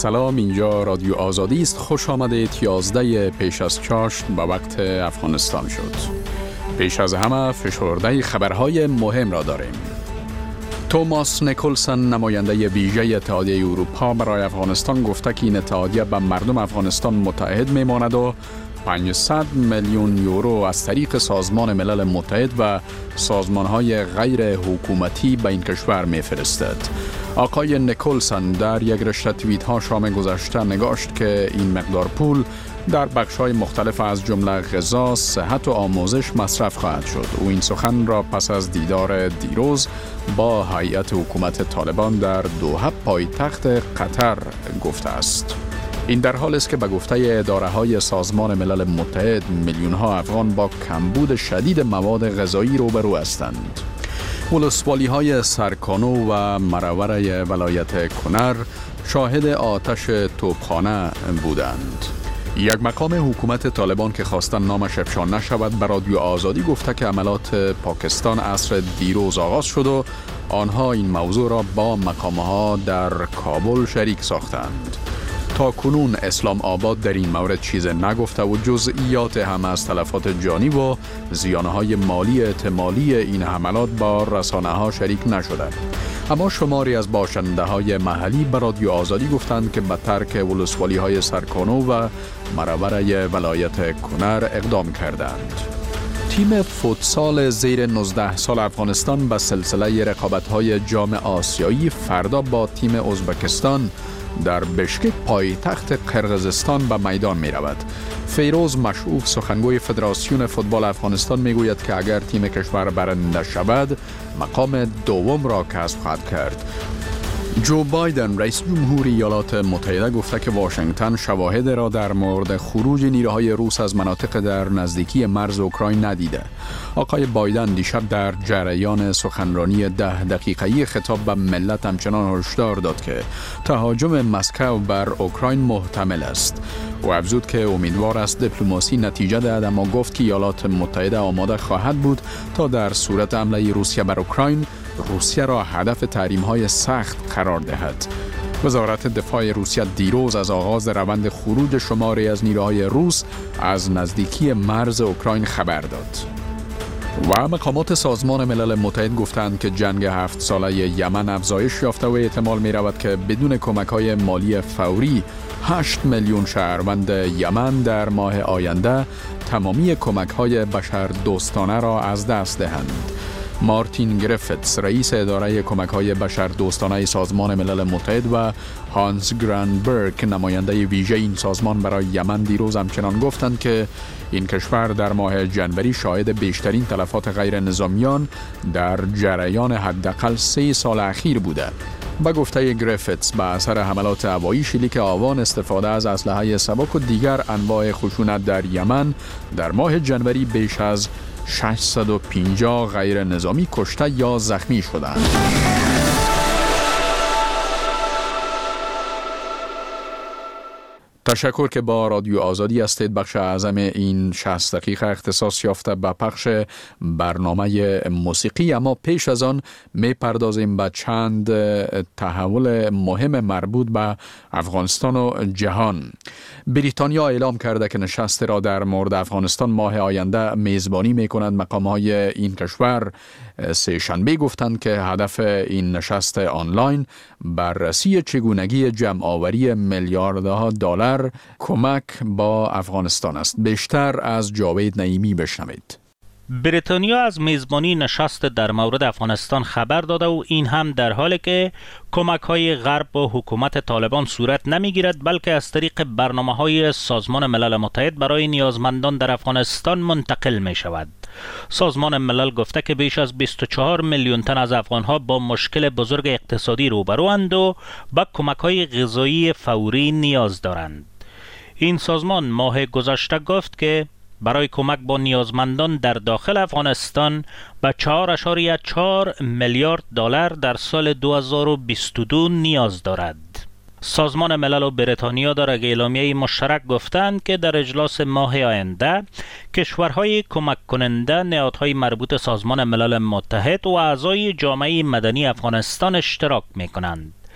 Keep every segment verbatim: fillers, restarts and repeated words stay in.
سلام، اینجا رادیو آزادی است. خوش آمدید. یازده پیش از چاشت به وقت افغانستان شد. پیش از همه فشرده خبرهای مهم را داریم. توماس نیکلسن، نماینده ویژه اتحادیه اروپا برای افغانستان، گفته که این اتحادیه به مردم افغانستان متحد میماند و پانصد میلیون یورو از طریق سازمان ملل متحد و سازمانهای غیر حکومتی به این کشور میفرستد. آقای نیکلسن در یک رشته توییت ها شام گذشته نگاشت که این مقدار پول در بخش‌های مختلف از جمله غذا، صحت و آموزش مصرف خواهد شد. او این سخن را پس از دیدار دیروز با هیئت حکومت طالبان در دوحه پایتخت قطر گفته است. این در حال است که به گفته اداره‌های سازمان ملل متحد میلیون‌ها افغان با کمبود شدید مواد غذایی روبرو هستند. ولسوالی‌های سرکانو و مرور ولایت کنر شاهد آتش توپخانه بودند. یک مقام حکومت طالبان که خواستن نامش افشا نشود به رادیو آزادی گفته که عملات پاکستان عصر دیروز آغاز شد و آنها این موضوع را با مقام‌ها در کابل شریک ساختند. تا کنون اسلام آباد در این مورد چیز نگفته و جزئیات هم از تلفات جانی و زیانهای مالی احتمالی این حملات با رسانه ها شریک نشده. اما شماری از باشنده های محلی به رادیو آزادی گفتند که به ترک ولسوالی های سرکانو و مرور ولایت کنر اقدام کردند. تیم فوتسال زیر نوزده سال افغانستان به سلسله رقابت‌های جام آسیایی فردا با تیم ازبکستان در بشکک پایتخت قرقیزستان به میدان می رود. فیروز مشعوف، سخنگوی فدراسیون فوتبال افغانستان، می گوید که اگر تیم کشور برنده شود مقام دوم را کسب خواهد کرد. جو بایدن، رئیس جمهور ایالات متحده، گفته که واشنگتن شواهد را در مورد خروج نیروهای روس از مناطق در نزدیکی مرز اوکراین ندیده. آقای بایدن دیشب در جریان سخنرانی ده دقیقه‌ای خطاب به ملت همچنان هشدار داد که تهاجم مسکو بر اوکراین محتمل است. او افزود که امیدوار است دیپلماسی نتیجه دهد، اما گفت که ایالات متحده آماده خواهد بود تا در صورت حمله روسیه بر اوکراین روسیه را هدف تحریم‌های سخت قرار دهد. وزارت دفاع روسیه دیروز از آغاز روند خروج شماری از نیروهای روس از نزدیکی مرز اوکراین خبر داد. و مقامات سازمان ملل متحد گفتند که جنگ هفت ساله یمن افزایش یافته و احتمال می رود که بدون کمک‌های مالی فوری هشت میلیون شهروند یمن در ماه آینده تمامی کمک‌های بشردوستانه را از دست دهند. مارتین گریفتس، رئیس اداره کمک‌های بشردوستانه سازمان ملل متحد، و هانس گرانبرگ، نماینده ویژه این سازمان برای یمن، دیروز همچنان گفتند که این کشور در ماه جنوری شاهد بیشترین تلفات غیر نظامیان در جریان حداقل سه سال اخیر بوده. با گفته گریفتس، به اثر حملات هوایی، شلیک آوان، استفاده از اسلحه سبک و دیگر انواع خشونت در یمن در ماه جنوری بیش از ششصد و پنجاه غیر نظامی کشته یا زخمی شدند. تشکر که با رادیو آزادی هستید. بخش اعظم این شصت دقیقه اختصاص یافته به پخش برنامه موسیقی، اما پیش از آن می پردازیم به چند تحول مهم مربوط به افغانستان و جهان. بریتانیا اعلام کرده که نشست را در مورد افغانستان ماه آینده میزبانی می کند. مقام‌های این کشور سه شنبه گفتند که هدف این نشست آنلاین بررسی چگونگی جمع‌آوری میلیاردها دلار کمک با افغانستان است. بیشتر از جاوید نعیمی بشنوید. بریتانیا از میزبانی نشست در مورد افغانستان خبر داده و این هم در حالی که کمک‌های غرب با حکومت طالبان صورت نمی‌گیرد، بلکه از طریق برنامه‌های سازمان ملل متحد برای نیازمندان در افغانستان منتقل می‌شود. سازمان ملل گفته که بیش از بیست و چهار میلیون تن از افغان‌ها با مشکل بزرگ اقتصادی روبروند و به کمک‌های غذایی فوری نیاز دارند. این سازمان ماه گذشته گفت که برای کمک با نیازمندان در داخل افغانستان به چهار اشاریه چهار میلیارد دلار در سال دو هزار و بیست و دو نیاز دارد. سازمان ملل و بریتانیا در یک اعلامیه مشترک گفتند که در اجلاس ماه آینده کشورهای کمک کننده، نهادهای مربوط سازمان ملل متحد و اعضای جامعه مدنی افغانستان اشتراک می کنند.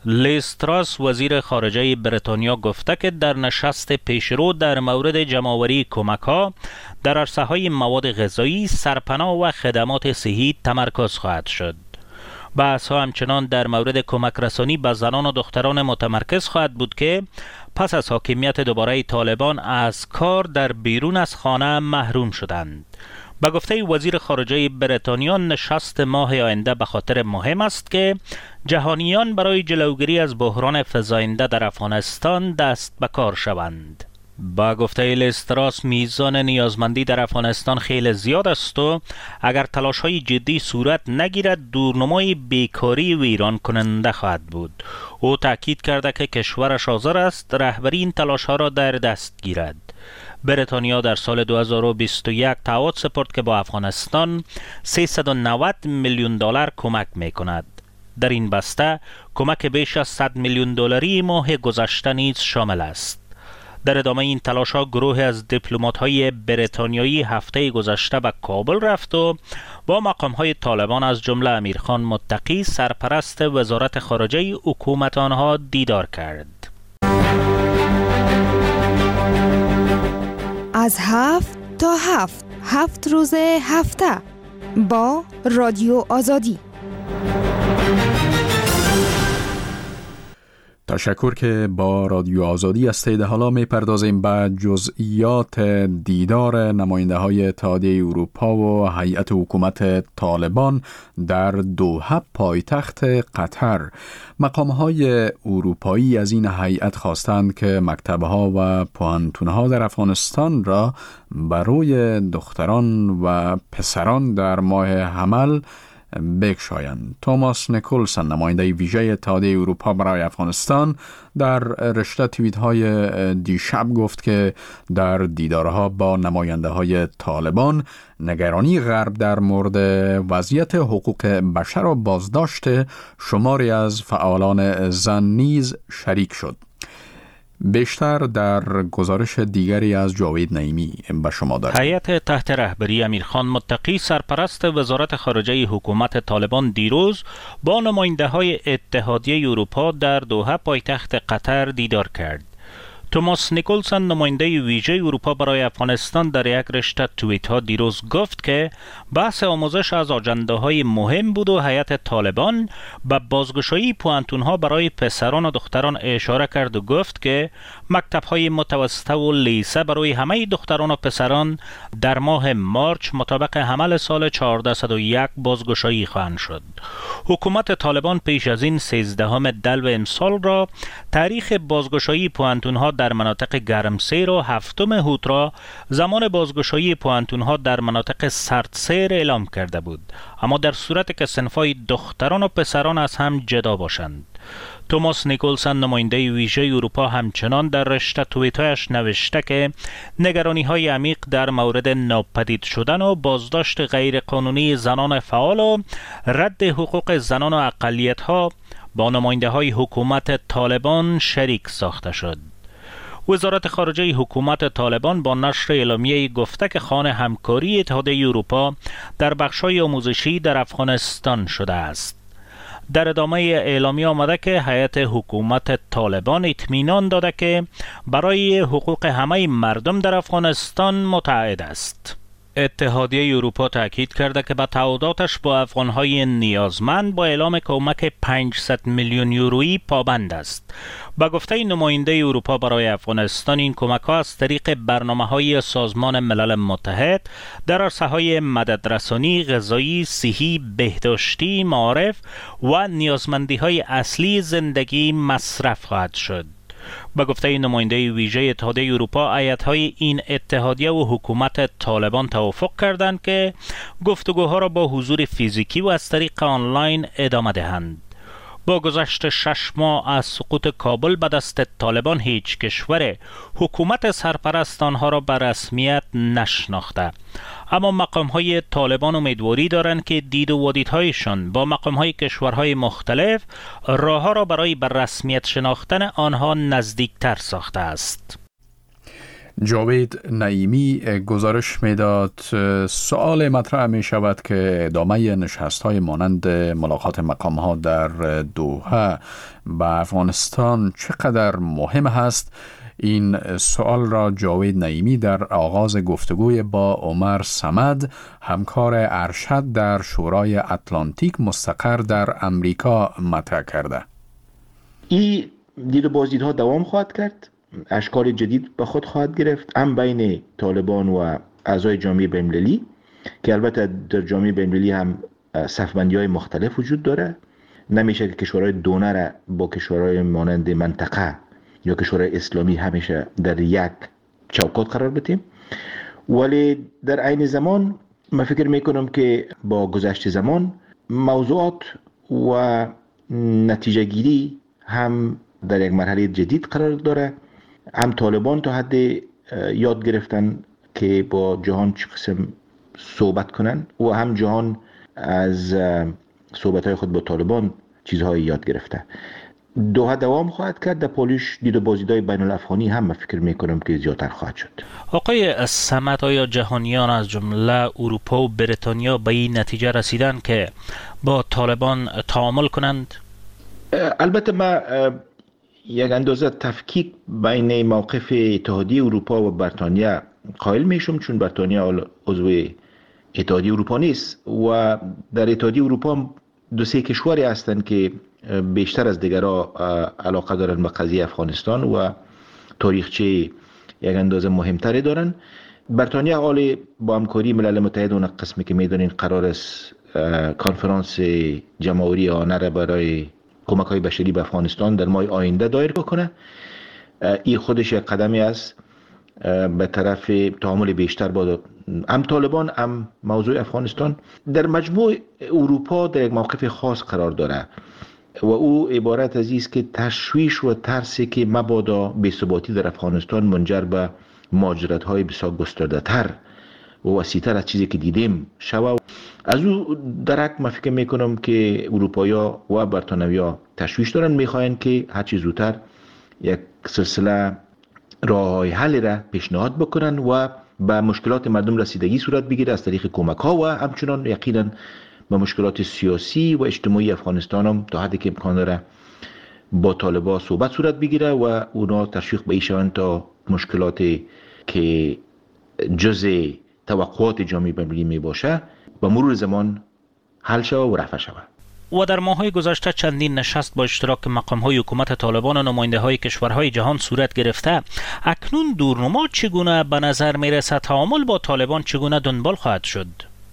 لیز تراس وزیر خارجه بریتانیا گفته که در نشست پیشرو در مورد جمع‌آوری کمک‌ها در عرصه‌های مواد غذایی، سرپناه و خدمات صحی تمرکز خواهد شد. بحث‌ها همچنان در مورد کمک رسانی به زنان و دختران متمرکز خواهد بود که پس از حاکمیت دوباره طالبان از کار در بیرون از خانه محروم شدند. به گفته وزیر خارجه بریتانیا، نشست ماه آینده به خاطر مهم است که جهانیان برای جلوگیری از بحران فزاینده در افغانستان دست به کار شوند. با گفته لیز تراس، میزان نیازمندی در افغانستان خیلی زیاد است و اگر تلاش‌های جدی صورت نگیرد دورنمای بیکاری ویران کننده خواهد بود. او تاکید کرده که کشورش حاضر است رهبری این تلاش‌ها را در دست گیرد. بریتانیا در سال دو هزار و بیست و یک تعهد سپرد که با افغانستان سیصد و نود میلیون دلار کمک می‌کند. در این بسته کمک بیش از صد میلیون دلاری ماه گذشته نیز شامل است. در ادامه این تلاش‌ها گروه از دیپلمات‌های بریتانیایی هفته گذشته به کابل رفت و با مقام‌های طالبان از جمله امیرخان متقی سرپرست وزارت خارجه حکومت آنها دیدار کرد. از هفت تا هفت هفت روز هفته با رادیو آزادی. تشکر که با رادیو آزادی هستید. حالا میپردازیم به جزئیات دیدار نماینده های اتحادیه اروپا و هیئت حکومت طالبان در دوحه پایتخت قطر. مقام های اروپایی از این هیئت خواستند که مکتبها و پوهنتونها در افغانستان را برای دختران و پسران در ماه حمل بکشایند. توماس نیکولسن، نماینده ویژه اتحادیه اروپا برای افغانستان، در رشته توییت های دیشب گفت که در دیدارها با نماینده های طالبان نگرانی غرب در مورد وضعیت حقوق بشر و بازداشت شماری از فعالان زن نیز شریک شد. بیشتر در گزارش دیگری از جاوید نعیمی به شما داریم. هیئت تحت رهبری امیرخان متقی سرپرست وزارت خارجه حکومت طالبان دیروز با نماینده های اتحادیه اروپا در دوحه پایتخت قطر دیدار کرد. توماس نیکولسن، نماینده ویژه اروپا برای افغانستان، در یک رشته توییت ها دیروز گفت که بحث آموزش از آجنده های مهم بود و هیئت طالبان به بازگشایی پوهنتون ها برای پسران و دختران اشاره کرد و گفت که مکتب های متوسطه و لیسه برای همه دختران و پسران در ماه مارچ مطابق حمل سال چهارصد و یک بازگشایی خواهند شد. حکومت طالبان پیش از این سیزدهم دلو امسال را تاریخ بازگشایی پوهنتون ها در مناطق گرمسیر و هفتم هوت را زمان بازگشایی پوهنتون‌ها در مناطق سردسیر اعلام کرده بود، اما در صورت که صنف‌های دختران و پسران از هم جدا باشند. توماس نیکولسن، نماینده ویژه اروپا، همچنان در رشته توییت‌هایش نوشته که نگرانی‌های عمیق در مورد ناپدید شدن و بازداشت غیرقانونی زنان فعال و رد حقوق زنان و اقلیت‌ها با نماینده‌های حکومت طالبان شریک ساخته شد. وزارت خارجه حکومت طالبان با نشر اعلامیه‌ای گفته که خوان همکاری اتحادیه اروپا در بخش‌های آموزشی در افغانستان شده است. در ادامه اعلامیه آمده که هیئت حکومت طالبان اطمینان داده که برای حقوق همه مردم در افغانستان متعهد است. اتحادیه اروپا تاکید کرده که به تعهداتش با افغانهای نیازمند با اعلام کمک پانصد میلیون یورویی پابند است. با گفته نماینده اروپا برای افغانستان، این کمک‌ها از طریق برنامه‌های سازمان ملل متحد در عرصه‌های مددرسانی، غذایی، صحی، بهداشتی، معارف و نیازمندی‌های اصلی زندگی مصرف خواهد شد. با گفته نماینده ویژه اتحادیه اروپا، هیئت‌های این اتحادیه و حکومت طالبان توافق کردند که گفتگوها را با حضور فیزیکی و از طریق آنلاین ادامه دهند. با گذشت شش ماه از سقوط کابل به دست طالبان، هیچ کشور حکومت سرپرست آنها را به رسمیت نشناخته، اما مقام‌های طالبان امیدواری دارند که دید و وادیدهایشان با مقام‌های کشورهای مختلف راه‌ها را برای به رسمیت شناختن آنها نزدیکتر ساخته است. جاوید نعیمی گزارش میداد. سوال مطرح می شود که ادامه نشست های مانند ملاقات مقام ها در دوحه با افغانستان چقدر مهم هست. این سوال را جاوید نعیمی در آغاز گفتگوی با عمر صمد، همکار ارشد در شورای اتلانتیک مستقر در امریکا مطرح کرده. این دید و بازدیدها دوام خواهد کرد، اشکال جدید به خود خواهد گرفت، هم بین طالبان و اعضای جامعه بین‌المللی که البته در جامعه بین‌المللی هم صفبندی‌های مختلف وجود داره. نمیشه که کشورهای دونر با کشورهای مانند منطقه یا کشورهای اسلامی همیشه در یک چوکات قرار بدیم، ولی در عین زمان من فکر میکنم که با گذشت زمان موضوعات و نتیجه گیری هم در یک مرحله جدید قرار داره. هم طالبان تا حد یاد گرفتن که با جهان چه قسم صحبت کنن و هم جهان از صحبت‌های خود با طالبان چیزهایی یاد گرفته. دوحه دوام خواهد کرد. در پالیش دید و بازدیدهای بین الافغانی هم من فکر میکنم که زیادتر خواهد شد. آقای صمد، آیا جهانیان از جمله اروپا و بریتانیا به این نتیجه رسیدن که با طالبان تعامل کنند؟ البته ما یک اندازه تفکیک بین موقف اتحادیه اروپا و بریتانیا قائل میشم، چون بریتانیا عضو اتحادیه اروپا نیست و در اتحادیه اروپا دو سه کشوری هستند که بیشتر از دیگرها علاقه دارن به قضیه افغانستان و تاریخچه یک اندازه مهمتری دارن. بریتانیا حال با همکاری ملل متحد اون قسمی که میدونین قرار است کنفرانس جمهوری آنه را برای کمک های بشری به افغانستان در ماه آینده دایر بکنه. این خودش یک قدمی است به طرف تعامل بیشتر با هم طالبان هم موضوع افغانستان. در مجموع اروپا در یک موقف خاص قرار داره و او عبارت از است که تشویش و ترسی که مبادا بی‌ثباتی در افغانستان منجر به مهاجرت‌های بسیار گسترده‌تر و وسیع‌تر از چیزی که دیدیم شوه. از او درک من فکر میکنم که اروپایی‌ها و بریتانیایی‌ها تشویش دارن، میخواین که هر چه زودتر یک سلسله راه‌های حل را پیشنهاد بکنن و به مشکلات مردم رسیدگی صورت بگیره از طریق کمک‌ها و همچنان یقینا به مشکلات سیاسی و اجتماعی افغانستان هم تا حدی که امکان داره با طالبان صحبت صورت بگیره و اونا تشویق به ایشان تا مشکلاتی که جزء توقعات جامعه بین‌المللی می باشه با مرور زمان حل شود و رفع شود. و در ماه‌های گذشته چندین نشست با اشتراک مقام‌های حکومت طالبان و نماینده‌های کشورهای جهان صورت گرفته. اکنون دورنما چگونه به نظر می‌رسد؟ تعامل با طالبان چگونه دنبال خواهد شد؟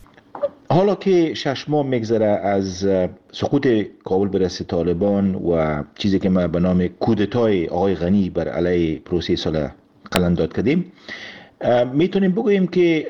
حالا که شش ماه میگذره از سقوط کابل بر دست طالبان و چیزی که ما به نام کودتای آقای غنی بر علیه پروسه صلح قلمداد کردیم، میتونیم بگوییم که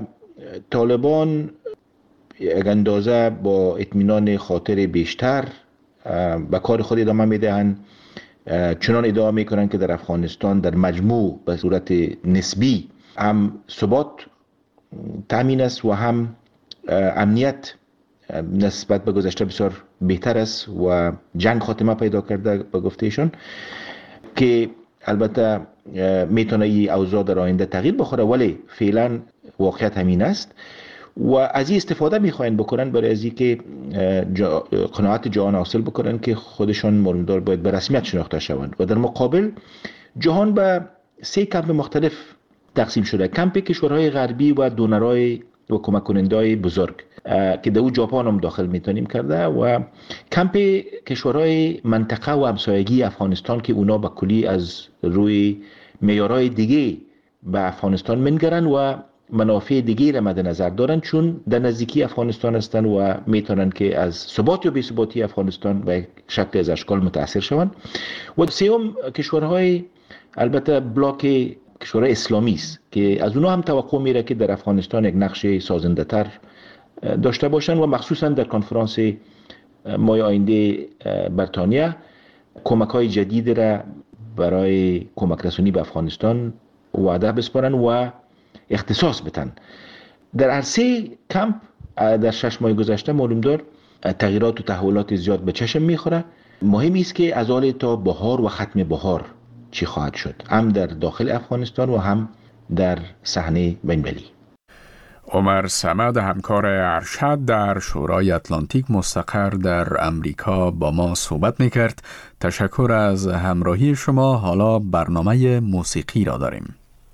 طالبان یک اندازه با اطمینان خاطر بیشتر به کار خود ادامه میدهند. چنان ادعا میکنن که در افغانستان در مجموع به صورت نسبی هم ثبات تامین است و هم امنیت نسبت به گذشته بسیار بهتر است و جنگ خاتمه پیدا کرده به گفتهشون، که البته میتونه این اوضاع در آینده تغییر بخوره، ولی فعلا واقعیت همین است و از این استفاده میخواین بکنن برای از اینکه جا قناعت جهان حاصل بکنن که خودشان مردمدار باید به رسمیت شناخته شوند. و در مقابل جهان به سه کمپ مختلف تقسیم شده: کمپ کشورهای غربی و دونرهای و کمک کننده‌های بزرگ که در او ژاپن هم داخل میتونیم کرده، و کمپ کشورهای منطقه و همسایگی افغانستان که اونا به کلی از روی معیارهای دیگه به افغانستان منگرن و منافع دیگه را مد نظر دارن، چون در نزدیکی افغانستان هستن و میتونن که از ثبات یا بی‌ثباتی افغانستان به شکل از اشکال متاثر شوند. و سوم کشورهای البته بلاک کشورهای اسلامی است که از اونها هم توقع میره که در افغانستان یک نقش سازنده تر داشته باشن و مخصوصا در کنفرانس ماه آینده بریتانیا کمک های جدید را برای کمک رسانی به افغانستان وعده بسپارن و اختصاص بتن. در هر سه کمپ در شش ماه گذشته معلوم دار تغییرات و تحولات زیاد به چشم میخوره. مهم است که از حال تا بهار و ختم بهار چی خواهد شد، هم در داخل افغانستان و هم در صحنه بین‌المللی. عمر صمد، همکار ارشد در شورای اتلانتیک مستقر در امریکا، با ما صحبت میکرد. تشکر از همراهی شما. حالا برنامه موسیقی را داریم.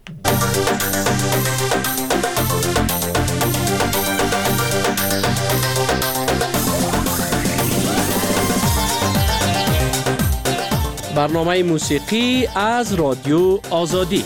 برنامه موسیقی از رادیو آزادی.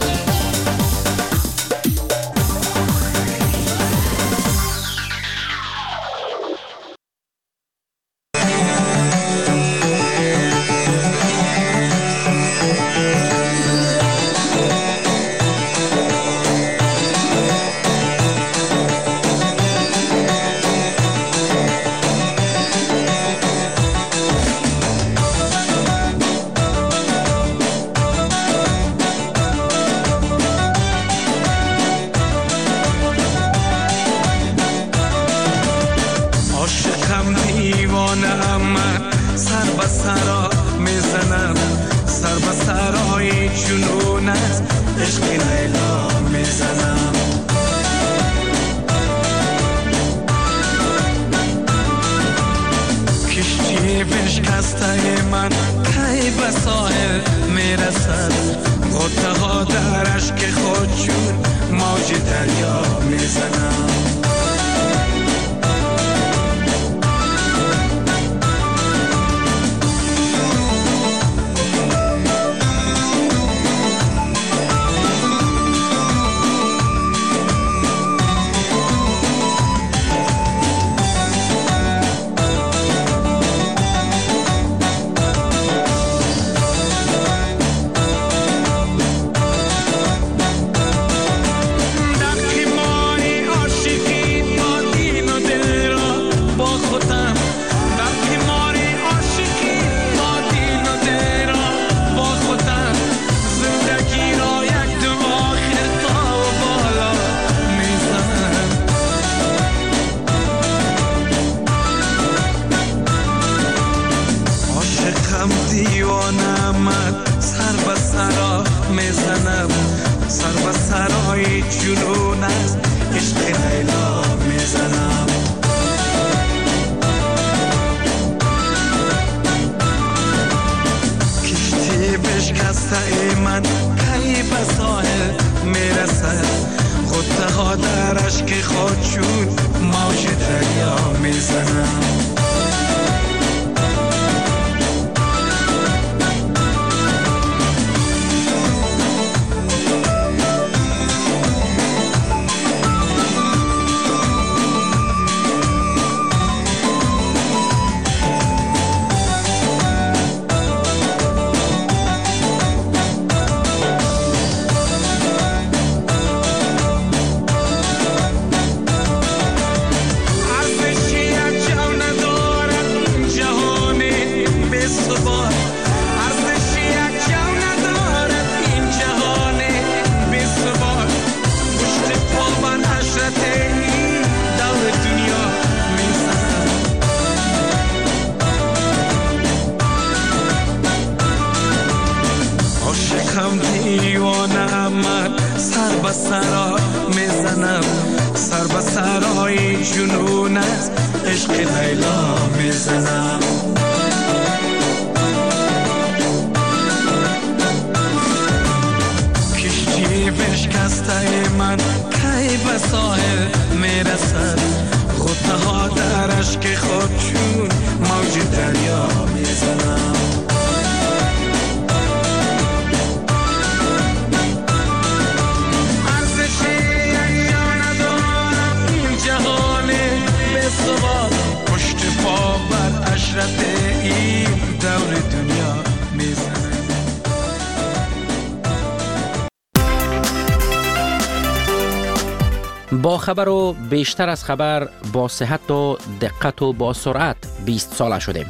با خبر و بیشتر از خبر، با صحت و دقت و با سرعت بیست ساله شدیم.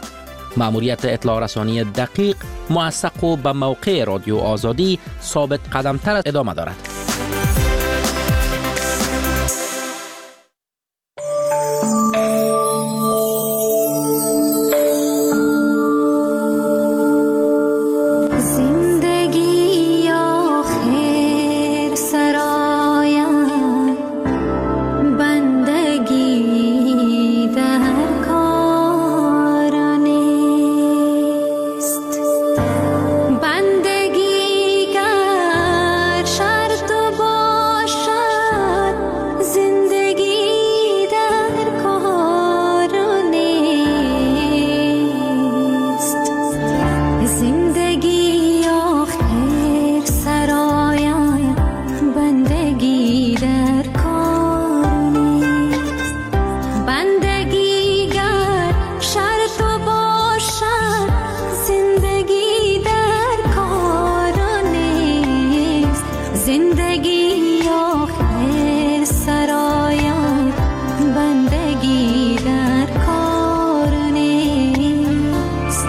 مأموریت اطلاع رسانی دقیق، موثق و به موقع رادیو آزادی ثابت قدمتر ادامه دارد. زندگی در کار نیست.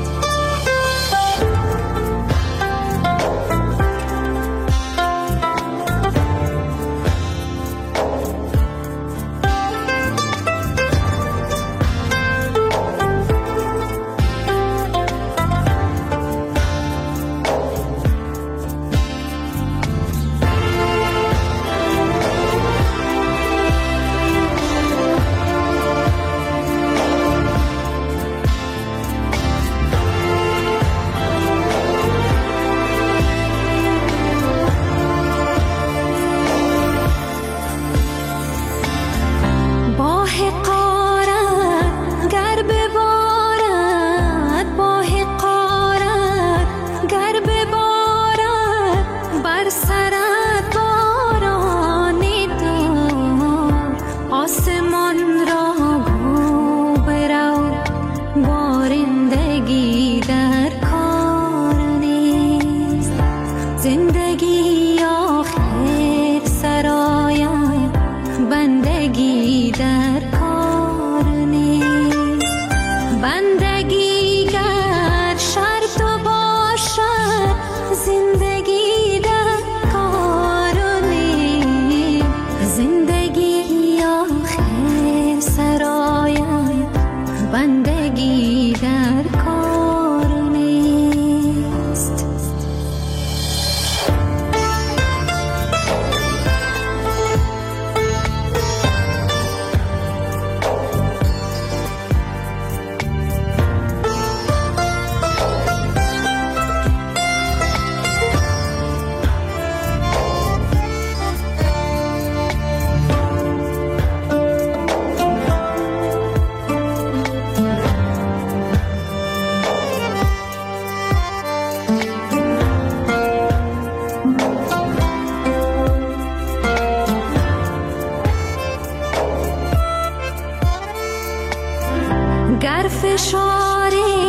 گر فشار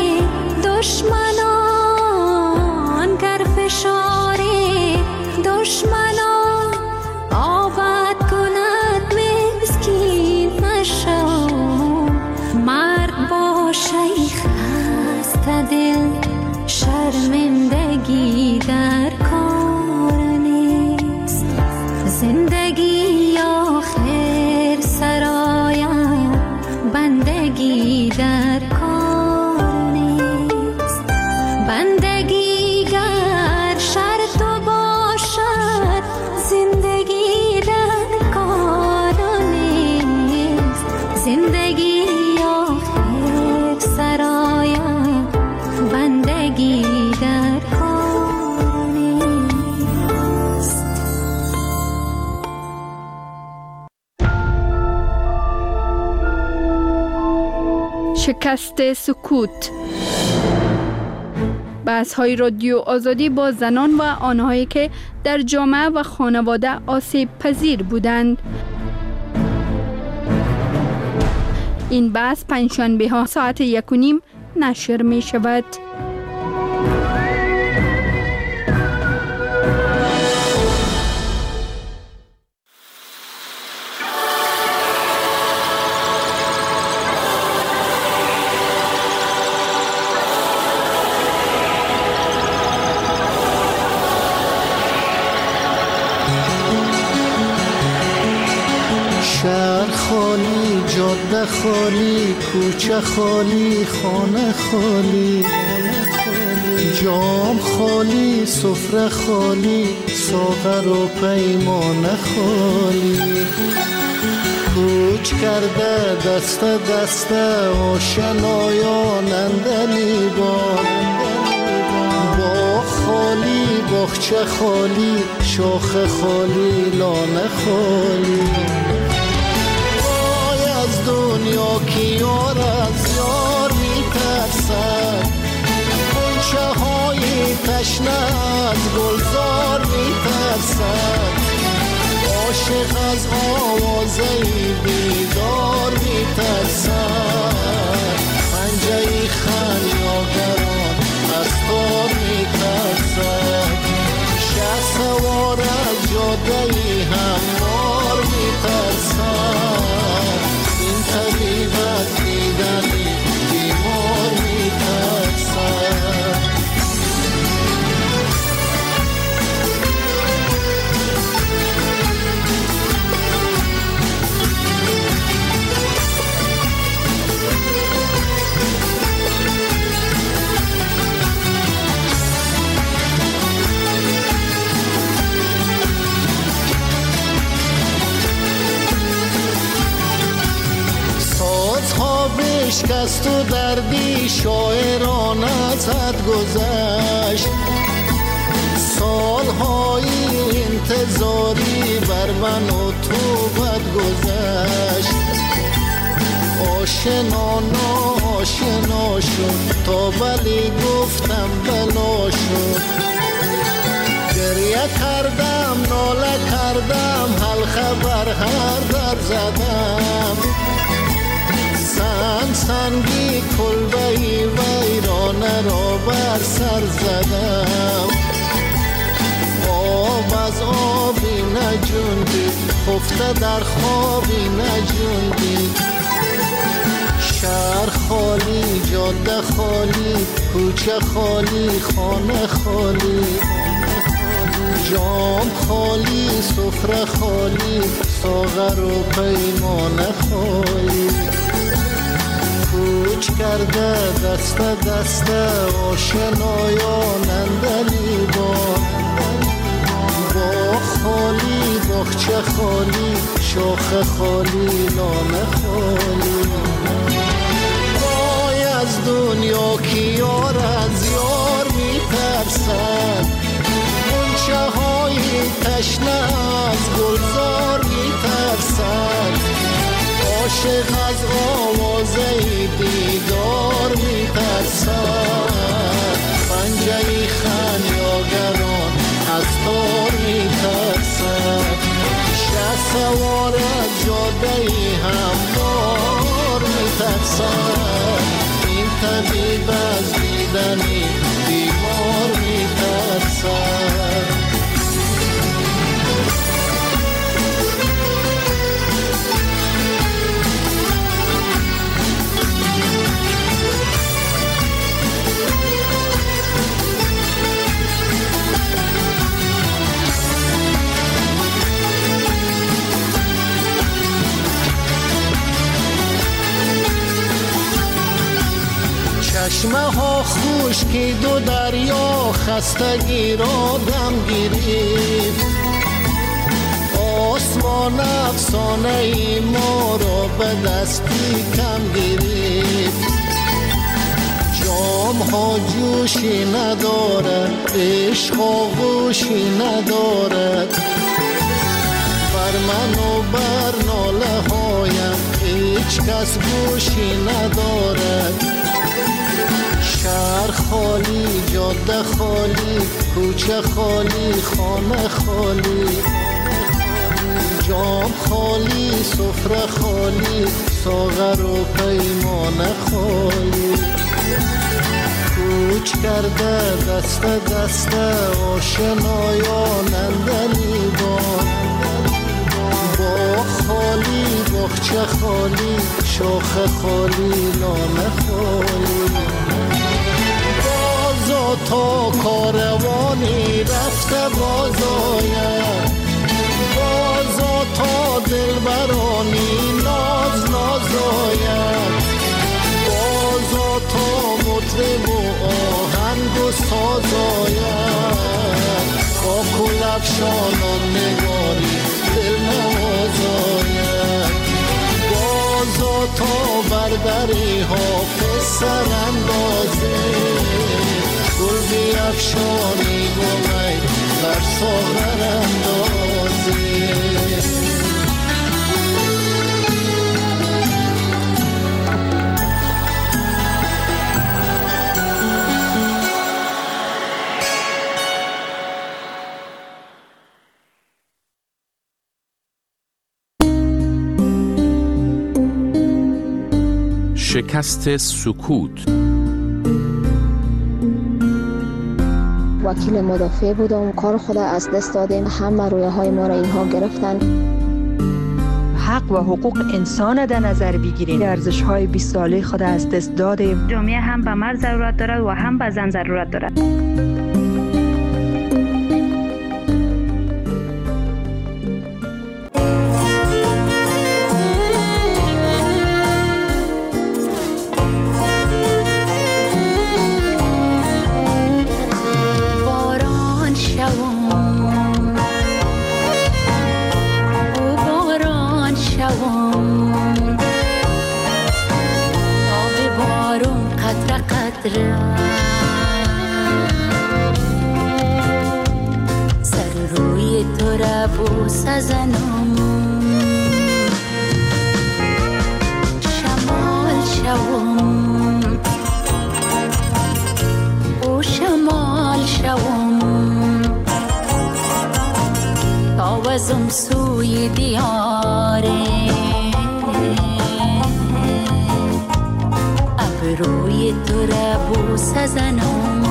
دشمنان گر فشار دشمنان آباد کند مسکین مشو مرد باشه ای خسته دل شرمندگی در کار نیست زندگی آخر سرایم بندگی در کار نیست بندگی گر شرط باشد زندگی در کار نیست زندگی آخر سرایم بندگی در کار نیست. شکست سکوت. بحث‌های رادیو آزادی با زنان و آنهایی که در جامعه و خانواده آسیب پذیر بودند. این بحث پنجشنبه ها ساعت یک و نیم نشر می شود. شهر خالی، جاده خالی، کوچه خالی، خانه خالی، جام خالی، سفره خالی، ساغر و پیمانه خالی. کوچ کرده دست دست آشنایان اندلی بار، باغ خالی، باغچه خالی، شاخه خالی، لانه خالی. دنیا کی یار از یار میترسد غنچه های تشنه از گلزار میترسد عاشق از آوازه بیدار میترسد پنجه خمیازگران از تار میترسد شه سوار از جاده هموار میترسد شکست و دردی شاعران از حد گذشت، سالهای انتظاری بر من و تو بد گذشت. آشنا ناشنا شد تا ولی گفتم بلا شد. گریه کردم ناله کردم حل خبر هر در زدم. سنگ سنگی کلبهی ویرانه را بر سر زدم. آب از آبی نجوندی خفته در خوابی نجوندی. شهر خالی جاده خالی کوچه خالی خانه خالی. جام خالی سفره خالی ساغر و پیمانه خالی. کوچ کرده دست دست آشنایان اندلیبان. باغ خالی باغچه خالی شاخه خالی لانه خالی. وای از دنیا کی یار از یار میترسد. غنچه های تشنه از گلزار میترسد. عاشق از آوازه دیدار میترسد. پنجه خنیاگران از تار میترسد. شه سوار از جاده هموار میترسد. این طبیب از دیدنی بیمار میترسد. چشمه ها خشکید و دریا خستگی را دم گرفت. آسمان افسانه ای ما را به دستی کم گرفت. جام ها جوشی ندارد عشق آغوشی ندارد. بر من و بر ناله هایم هیچ کس گوشی ندارد. شهر خالی جاده خالی کوچه خالی خانه خالی. جام خالی سفره خالی ساغر و پیمانه خالی. کوچ کرده دست دست آشنایان اندلیبان. باغ خالی باغچه خالی شاخه خالی لانه خالی. بازا تا کاروانی رفته باز آید. بازا تا دلبرانی ناز ناز آید. بازا تا مطرب و آهنگ و ساز آید. با کلفشانان نگاری دل نواز آید. بازا تا بردری حافظ سر اندازه. گل بیفشانی گمی بر ساغر اندازه. شکست سکوت. وکیل مدافع بودم، کار خود از دست دادیم. همه رویه های ما را اینها گرفتن. حق و حقوق انسان در نظر بگیریم. ارزش های بیست ساله خود از دست دادیم. جامعه هم به مرد ضرورت دارد و هم به زن ضرورت دارد. سزنم شمال شوم او شمال شوم تاوزم سوی دیاره ابروی تو را بوسه زنم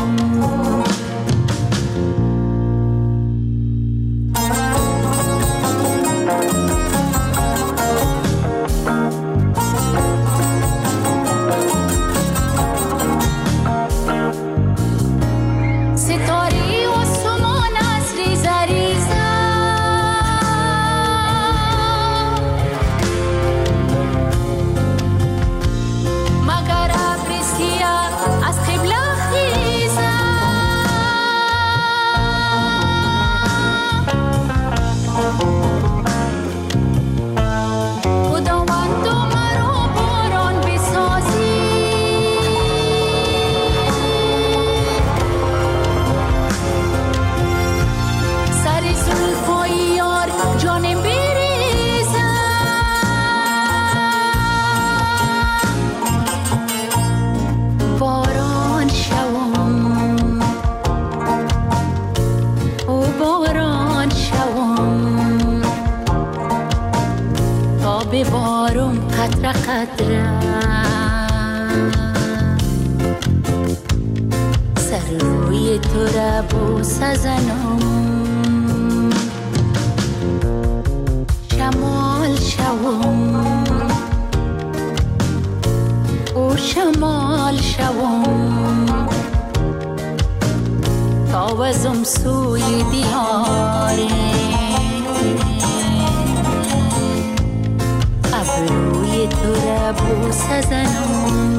ببارم قطره قطره سر روی تو را بوسه زنم شمال شوم او شمال شوم تاوزم سوی دیاره ابروی تو را بوسه زنم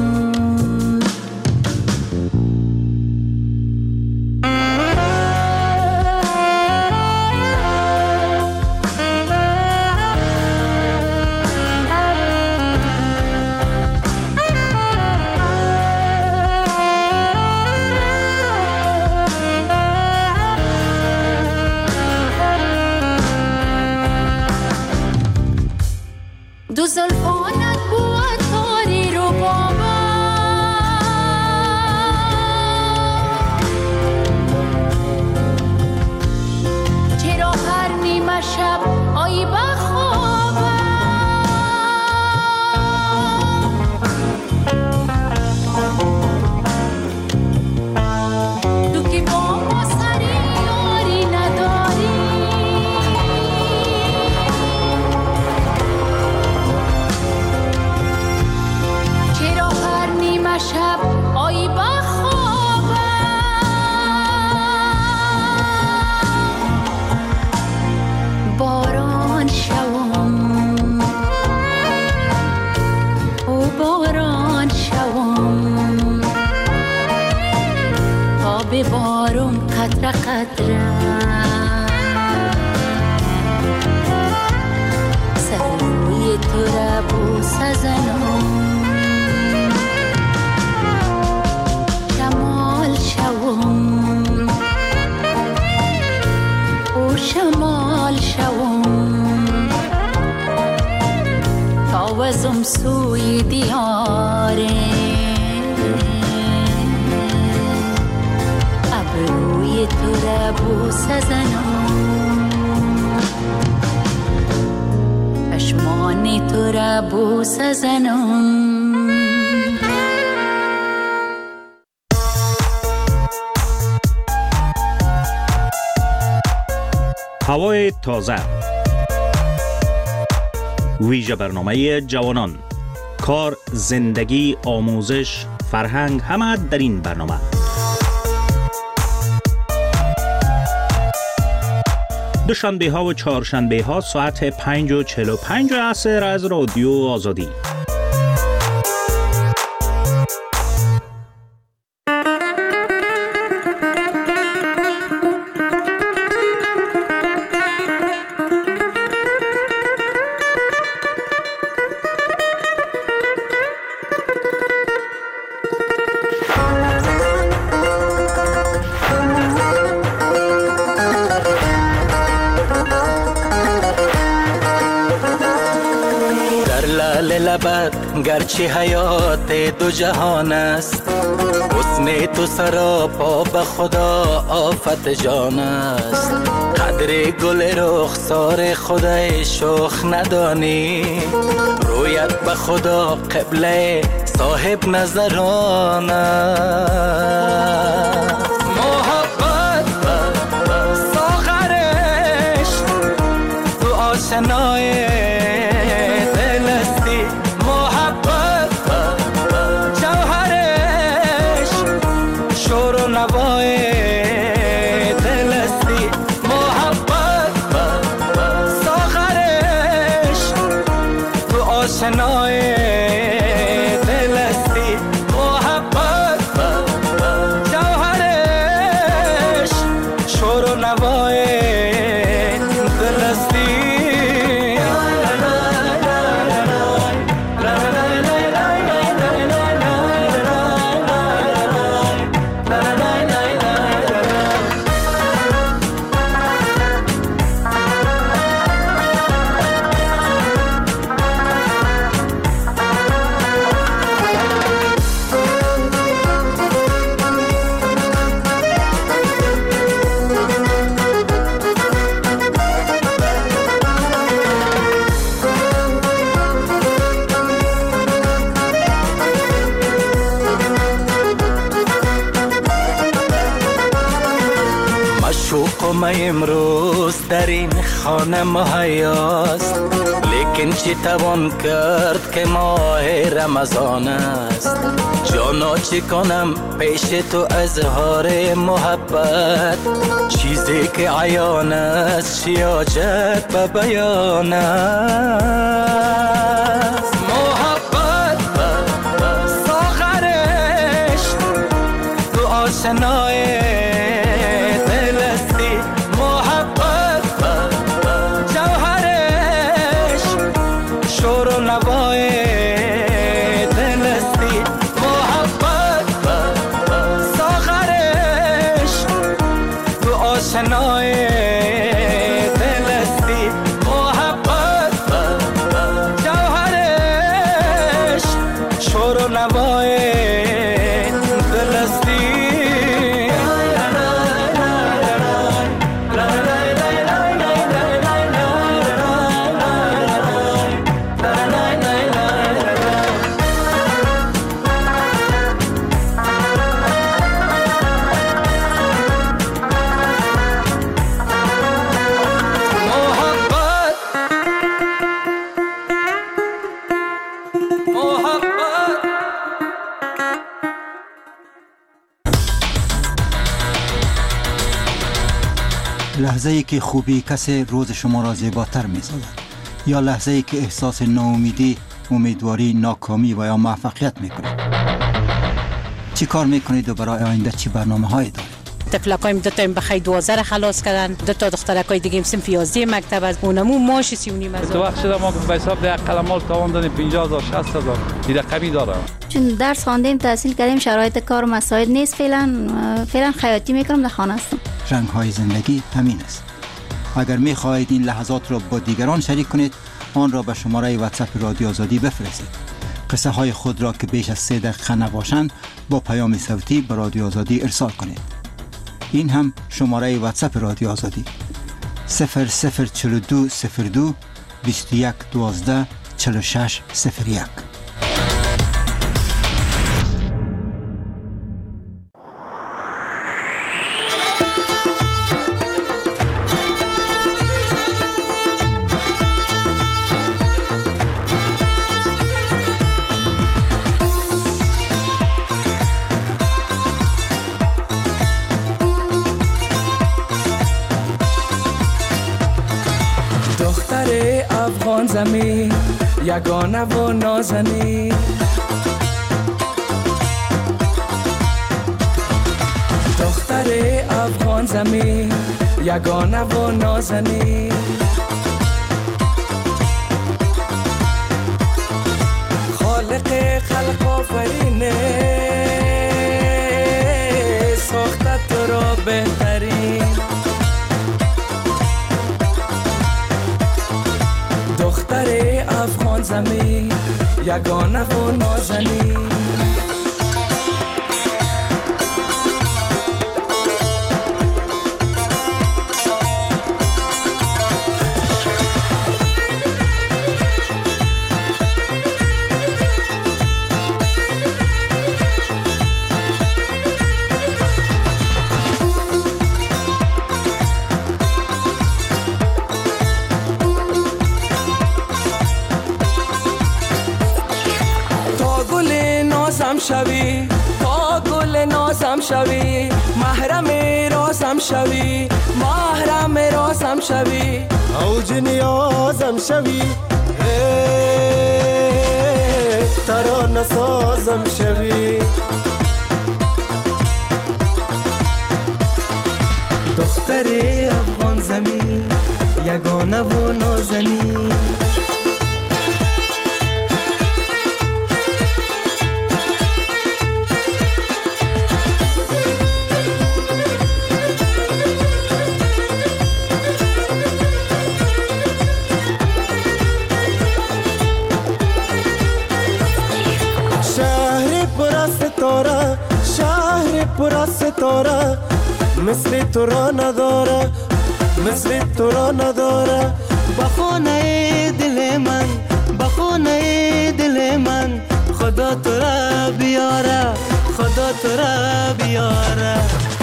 دو زلفانت بود تاری رو بابا چرا هر نیمه شب آیی بخوابم تو که با ما سری یاری نداری شب آیی بخوابم باران شوم او باران شوم تا ببارم قطره قطره سر روی تو را بوسه زنم شوم او شمال شوم تاوزم سوی دیاره ابروی تو را بوسه زنم چشمان تو را بوسه زنم هوای تازه ویژه برنامه جوانان کار، زندگی، آموزش، فرهنگ همه در این برنامه دوشنبه ها و چهارشنبه ها ساعت پنج و چهل و پنج عصر از رادیو آزادی. لبت گرچه حیات دو جهان است، حسن تو سراپا به خدا آفت جان است. قدر گل رخسار خدای شوخ ندانی، رویت به خدا قبله صاحب نظران است. محبت ساغرش تو آشنای دل استی، محبت جوهرش شور و نوای دل استی، محبت ساغرش تو آشنای دل استی، محبت جوهرش شور و نوای دل استی. ما امروز در این خانه مهیاست، لیکن چی توان کرد که ماه رمضان است. جانا چی کنم پیش تو اظهار محبت، چیزی که عیان است شیاجت به بیان است. محبت ساغرش تو آشنای آشنای دل استی، محبت جوهرش شور و نوای دل استی. لحظه‌ای که خوبی کسی روز شما را زیباتر می‌سازد، یا لحظه‌ای که احساس ناامیدی، امیدواری، ناکامی و یا موفقیت می‌کنید. چی کار می‌کنید و برای آینده چی برنامه‌هایی دارید؟ تفلکایم دو تا بخیر دوازده خلاص کردن، دو تا دخترکای دیگه صنف یازده مکتب از اونمو ماش سی و نیم هزار. تو وقت شده ما به حساب ده قلمال تاوان دادیم پنجاه هزار شصت هزار این رقمی داره. چون درس خواندیم تحصیل کردیم شرایط کار مساعد نیست، فعلا فعلا خیاطی میکنم، در خانه هستم. رنگ‌های زندگی همین است. اگر می‌خواهید این لحظات را با دیگران شریک کنید، آن را به شماره واتساپ رادیو آزادی بفرستید. قصه های خود را که بیش از سه دقیقه نباشند با پیام صوتی به رادیو آزادی ارسال کنید. این هم شماره واتساپ رادیو آزادی صفر صفر چهل و دو صفر دو بیست و یک دوازده چهل و شش صفر یک. افغان زمین یگانه و نازنین، دختر افغان زمین یگانه و نازنین، خالق خلق آفرینه ساخته تو را بهترین، دختر افغان زمین یگانه و نازنین. شوی تا گل نازم شوی، محرم رازم شوی، محرم رازم شوی، اوج نیازم شوی، ترانه سازم شوی. دختر افغان زمین یگانه و نازنین. شهر پر ستاره مثل تو را نداره، مثل تو را نداره. بخونه دل من، بخونه دل من، خدا تو را بیاره، خدا تو را بیاره.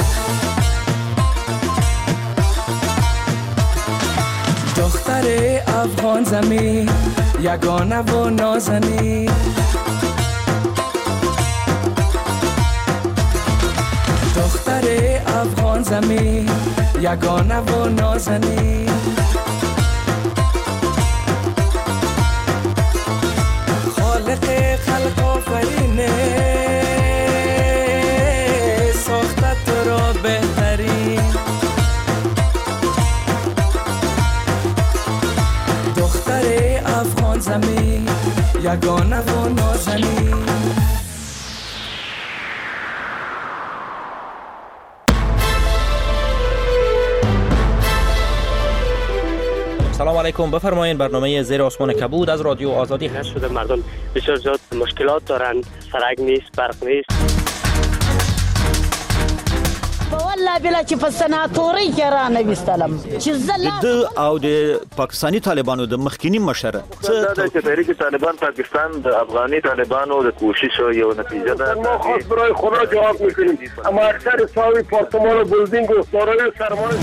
دختر افغان زمین یگانه و نازنین. دختر افغان زمین یگانه و نازنین. خالق خلق آفرینه ساخته تو را بهترین. دختر افغان زمین یگانه و نازنین. سلام علیکم، بفرمایید. برنامه زیر آسمان کبود از رادیو آزادی هست. شده مردم بسیار زیاد مشکلات دارن، سرک نیست، برق نیست. والله بلا چې په سناتوري کې را نویستلم چې زله د او د پاکستانی طالبانو د مخکینی مشر څه د تحریک طالبان پاکستان د افغاني طالبانو د کوشش یو نتیجه ده. ما خاص برای خدا جواب میکنیم، اما اکثر ساوی پارتمان و بلدینگ و سارای سرمان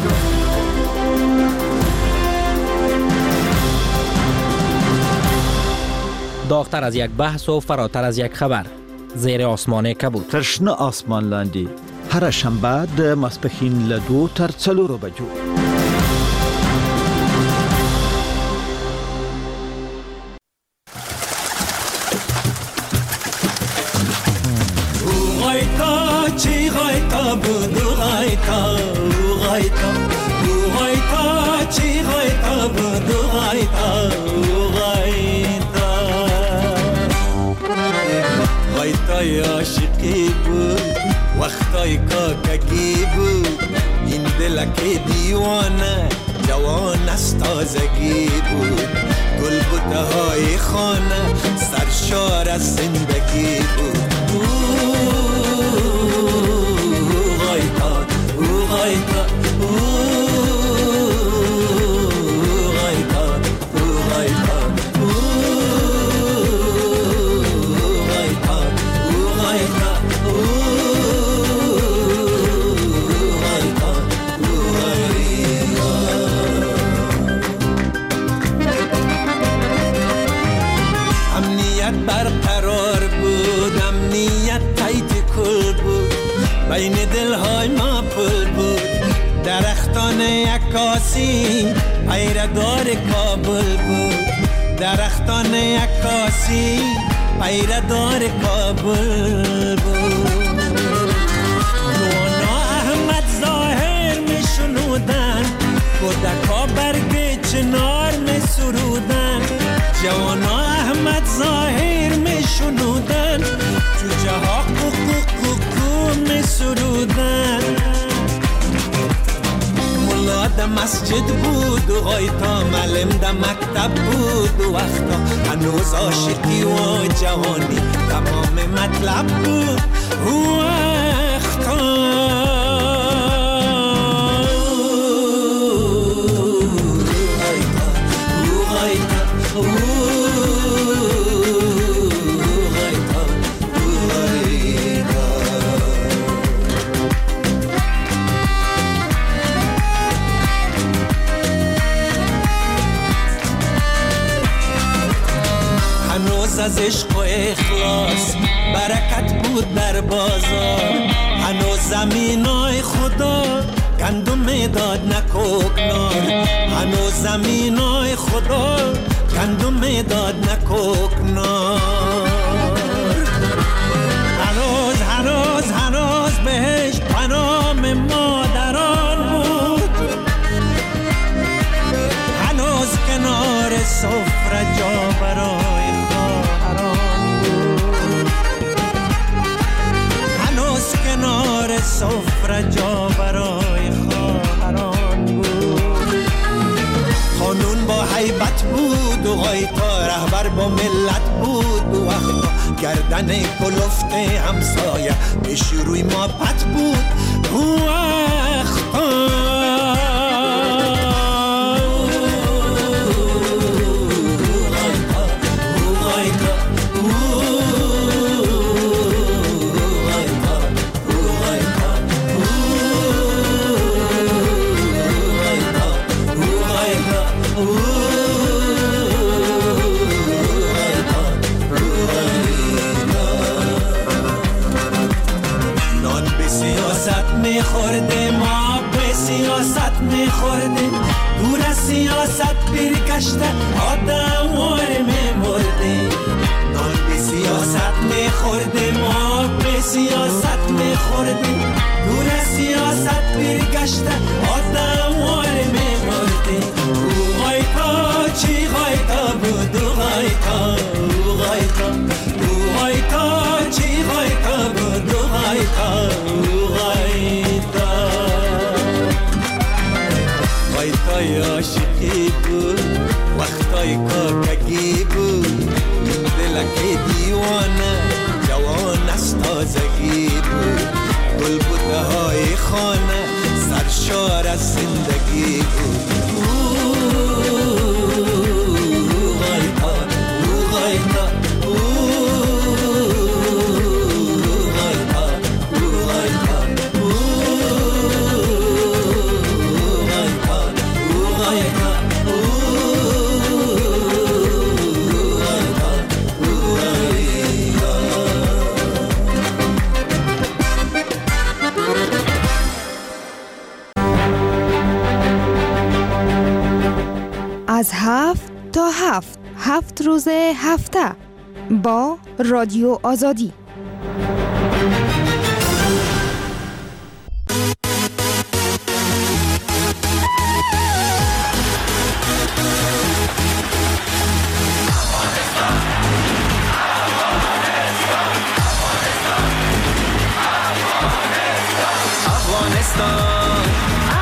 داغتر از یک بحث و فراتر از یک خبر. زیر آسمان کبود. ترشنه آسمان لاندی هر شنبه د ماسپښین له دوو تر څلورو بجو. عاشقی بود وقتای کاکگی بود، این دلک دیوانه جوان از تازگی بود. گل بوته های خانه سرشار از زندگی بود. او غایتا او غایتا او برقرار بود، امنیت تایت کل بود، بین دلهای ما پل بود. درختان عکاسی پیردار کابل بود، درختان عکاسی پیردار کابل بود. نونا احمد ظاهر می شنودن، کودکا برگ چنار می سرودن. جوانا احمد ظاهر می شنودن، جوجه ها کوکو کوکو می سرودن. ملا در مسجد بود و غایتا معلم در مکتب بود و وقتا هنوز عاشقی و جوانی تمام مطلب بود و وقتا از عشق و اخلاص برکت بود در بازار هنوز زمینای خدا گندم داد نکوکنار هنوز زمینای خدا گندم داد نکوکنار هنوز هنوز هنوز بهش پنام مادران بود هنوز کنار سفره جا برای کنار سفره جا برای خواهران بود قانون با حیبت بود و غایتا رهبر با ملت بود و وقتا گردن کلفت همسایه پیش روی ما پت بود و وقتا میخورده ما به سیاست میخورده دور از سیاست برگشته آدم واره میمرده نان به سیاست میخورده ما به سیاست میخورده دور از سیاست برگشته آدم واره میمرده او غایتا چی غایتا بود او غایتا او غایتا او غایتا چی غایتا بود او غایتا وقتای عاشقی بود وقتای کاکگی بود دلک دیوانه جوان از تازگی بود گل بوته های خانه سرشار از زندگی بود او غایتا او غایتا از هفت تا هفت هفت روز هفته با رادیو آزادی. افغانستان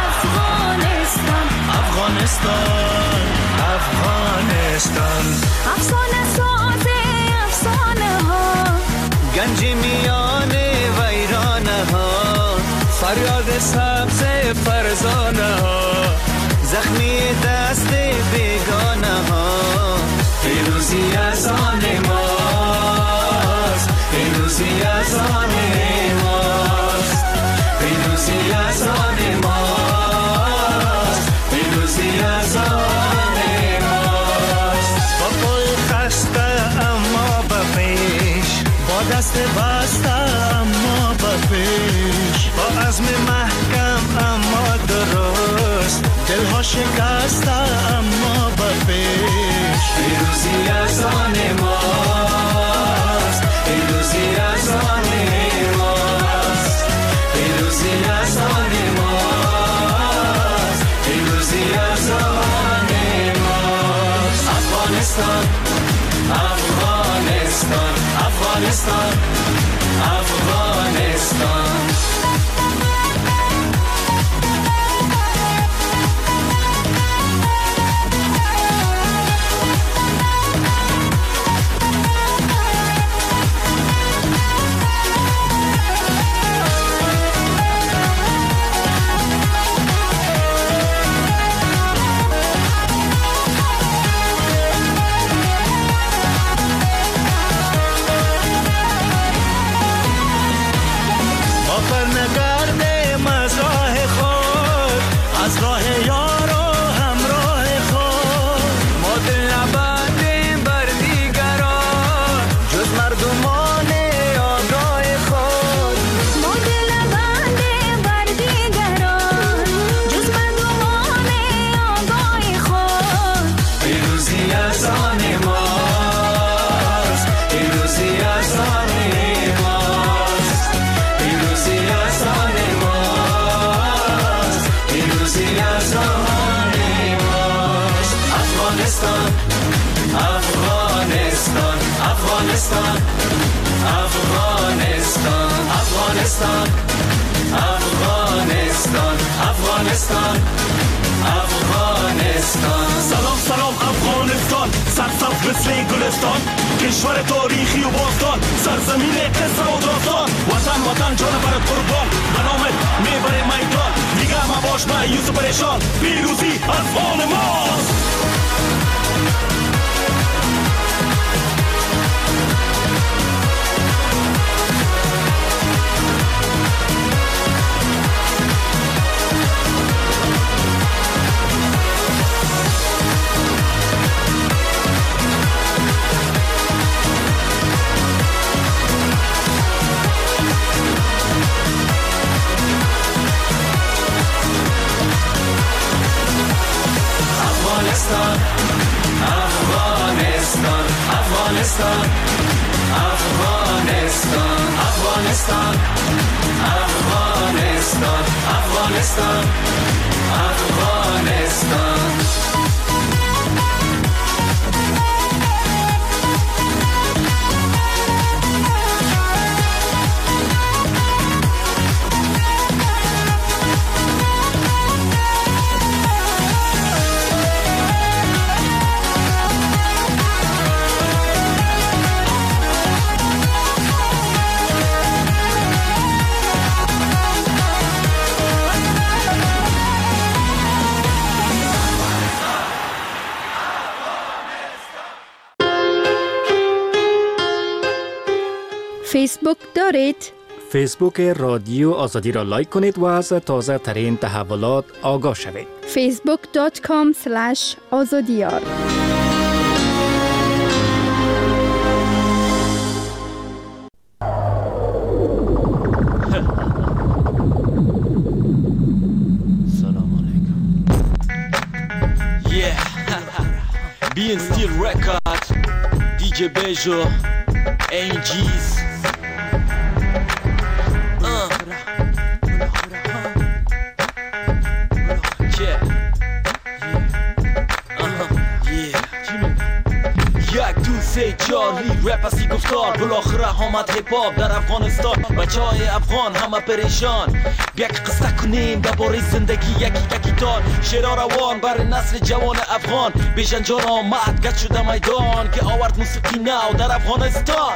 افغانستان افغانستان افسانه ساز افسانه ها گنج میان ویرانه ها فریاد سبز فرزانه ها زخمی دست بیگانه ها پیروزی از آن ماست پیروزی از آن ماست پیروزی از آن ماست پیروزی از آن ماست با پای خسته اما به پیش با دست بسته اما به پیش با عزم محکم اما درست دلها شکسته اما به پیش پیروزی از آن ماست پیروزی از آن ماست پیروزی از آن ماست پیروزی از آن ماست افغانستان افغانستان افغانستان افغانستان افغانستان افغانستان افغانستان افغانستان افغانستان افغانستان سلام سلام افغانستان سرسبز مثل گلستان کشور تاریخی و باستان سرزمین قصه و داستان وطن وطن جان برات قربان به نامت میبره میدان دیگه مباش مایوس و پریشان پیروزی از آن ماست Afghanistan, Afghanistan, Afghanistan, Afghanistan, Afghanistan, Afghanistan, Afghanistan, Afghanistan. فیسبوک دارید؟ فیسبوک رادیو آزادی را لایک کنید و از تازه ترین تحولات آگاه شوید. فیسبوک دات کام سلش آزادیار. Yeah, being still record, دی جی Bejo, Angels. Uh. Yeah. Uh-huh. Yeah. یک دو سه چاری رپ اسی گفتار بالاخره آمد هیپ هاپ در افغانستان بچه های افغان همه پریشان بیا که قصه کنیم درباره زندگی یکی یکی تان شعرها روان بر نسل جوان افغان بیژن جان آمد گشت شده میدان که آورد موسیقی نو در افغانستان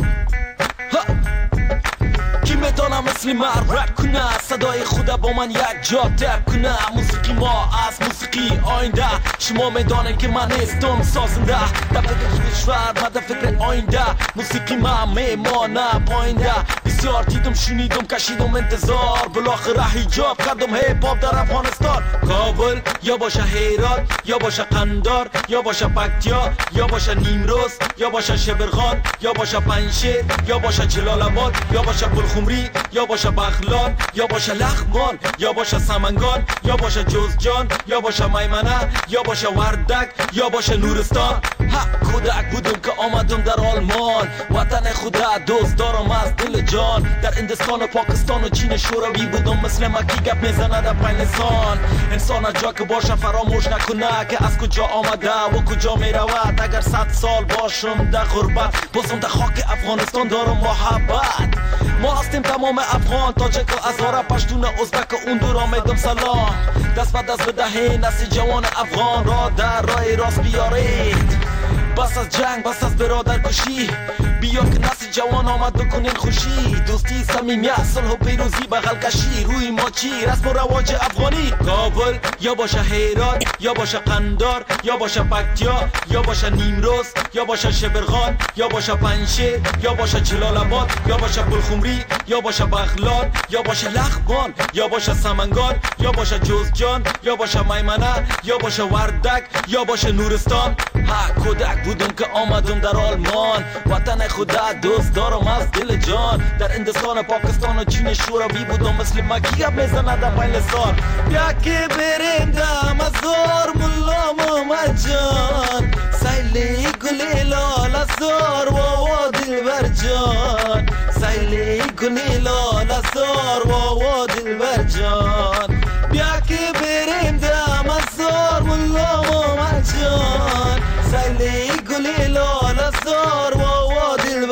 کی میتونه مثل من رپ کنه صدای خدا با من یک جا تپ کنه موسیقی ما از موسیقی آینده شما میدانین که من نیستم سازنده در فکر کشور من در فکر آینده موسیقی من میمانه پاینده بسیار دیدم شنیدم کشیدم انتظار بالاخره حجاب کردم هیپ هاپ در افغانستان کابل یا باشه هرات یا باشه قندار یا باشه پکتیا یا باشه نیمروز یا باشه شبرغان یا باشه پنجشیر یا باشه جلال آباد یا باشه خمری یا باشه بغلان یا باشه لغمان یا باشه سمنگان یا باشه جوزجان یا باشه میمنه یا باشه وردک یا باشه نورستان ها کودک بودم که آمدم در آلمان وطن خدا دوست دارم از دل جان در هندوستان و پاکستان و چین شوروی بودم مثل مکی گپ میزنه در پنج لسان انسان جا که باشه فراموش نکنه که از کجا آمده و کجا میرود اگر صد سال باشم در غربت بازم در خاک افغانستان دارم محبت ما هستیم تمام افغان تاجک و هزاره پشتون ازبک و اون دورا میدم سلام دست به دست بدهین نسل جوان افغان را در راه راست بیارید بس از جنگ بس از برادر کشی بیا که نسل جوان آمد بکنین خوشی دوستی صمیمیت صلح و پیروزی بغل کشی روی ما چی رسم و رواج افغانی کابل یا باشه هرات یا باشه قندار یا باشه پکتیا یا باشه نیمروز یا باشه شبرغان یا باشه پنجشیر یا باشه جلال آباد یا باشه پلخمری یا باشه بغلان یا باشه لغمان یا باشه سمنگان یا باشه جوزجان یا باشه میمنه یا باشه وردک یا باشه نورستان ها کودک بودم که آمدم در آلمان وطن خدا دوست دارم از دل جان در هندوستان پاکستان و چین شوروی بودم مثل مکی گپ میزنه در پنج لسان بیا که بریم در مزار ملا محمد جان سیلی گلی لال زار و و دلبر جان سیلی گلی لال زار و و دلبر جان بیا که بریم در مزار ملا محمد جان سیلی گلی لال زار و و دلبر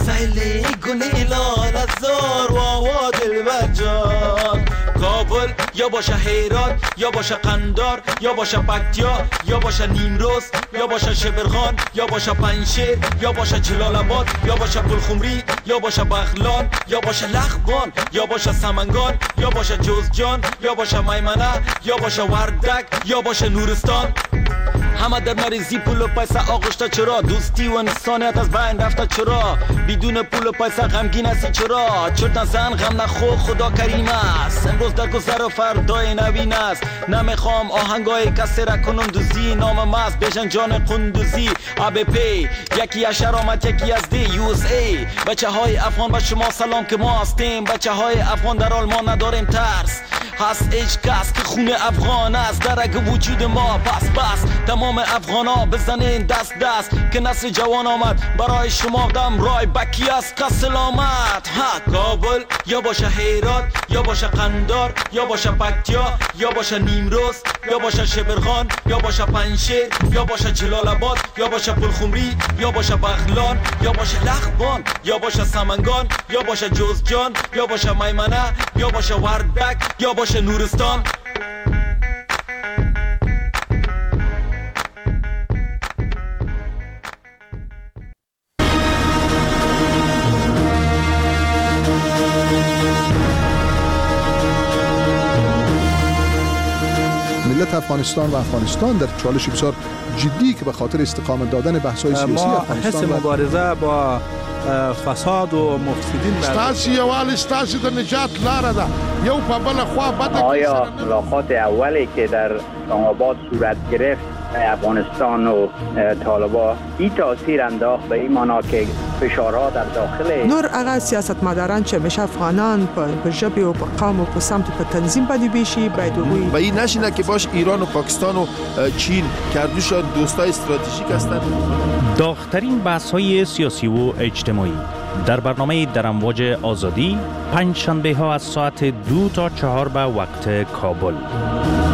سیلی گونه لال ازار و آوا دلبر جان. کابل یا باشه هرات یا باشه قندار یا باشه پکتیا یا باشه نیمروز یا باشه شبرغان یا باشه پنجشیر یا باشه جلال آباد یا باشه پلخمری یا باشه بغلان یا باشه لخبان یا باشه سمنگان یا باشه جوزجان یا باشه میمنه یا باشه وردک یا باشه نورستان، همه در مریضی پول و پیسه آغشته چرا؟ دوستی و انسانیت از بین رفته چرا؟ بدون پول و پیسه غمگین هستی چرا؟ چرت نزن غم نخور خدا کریم است، امروز در گذر و فردای نوین است. نمیخوام آهنگای کسی را کنم دوزی، نام مست بیشن جان قندوزی. آب پی یکی از شرامت یکی از دی یو اس ای. بچه های افغان به شما سلام که ما هستیم، بچه های افغان در آلمان نداریم ترس، هست هیچ کس که خون افغان است در رگ وجود ما. پس بس تمام افغان ها بزنین دست دست که نسل جوان آمد برای شما دم رای بکی است که سلامت. ها کابل یا باشه هرات یا باشه قندار یا باشه پکتیا یا باشه نیمروز یا باشه شبرغان یا باشه پنجشیر یا باشه جلال آباد یا باشه پلخمری یا باشه بغلان یا باشه لخبان یا باشه سمنگان یا باشه جوزجان یا باشه میمنه یا باشه وردک یا باشه نورستان. ملت افغانستان و افغانستان در چالش بسیار جدی که به خاطر استقامت دادن بحث‌های سیاسی افغانستان ما حس مبارزه با فساد و مفسدین ستاسي یوال ستاسي د نجات لاره ده یو په بل خوا بده. آیا ملاقات اولی که در اسلام آباد صورت گرفت افغانستان و طالبان این تاثیر انداخت به این معنا که فشارها در داخل نور هغه سیاستمداران چې همیشه افغانان په ژبه او په قوم او په سمت په تنظیم باندې بیشي باید وي و این نشینه که باش ایران و پاکستان و چین کردوش دوستای استراتژیک هستند. داغ‌ترین بحث‌های سیاسی و اجتماعی در برنامه در امواج آزادی پنج شنبه ها از ساعت دو تا چهار به وقت کابل.